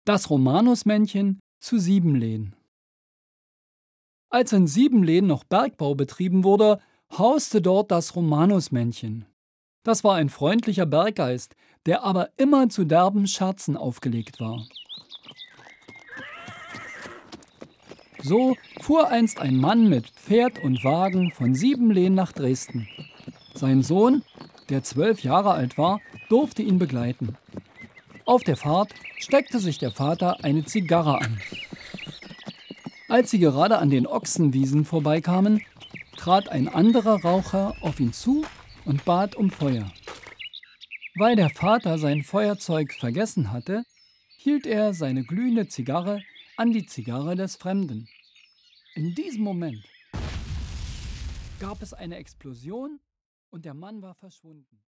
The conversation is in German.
Das Romanusmännchen zu Siebenlehn. Als in Siebenlehn noch Bergbau betrieben wurde, hauste dort das Romanusmännchen. Das war ein freundlicher Berggeist, der aber immer zu derben Scherzen aufgelegt war. So fuhr einst ein Mann mit Pferd und Wagen von Siebenlehn nach Dresden. Sein Sohn, der 12 Jahre alt war, durfte ihn begleiten. Auf der Fahrt steckte sich der Vater eine Zigarre an. Als sie gerade an den Ochsenwiesen vorbeikamen, trat ein anderer Raucher auf ihn zu und bat um Feuer. Weil der Vater sein Feuerzeug vergessen hatte, hielt er seine glühende Zigarre an die Zigarre des Fremden. In diesem Moment gab es eine Explosion und der Mann war verschwunden.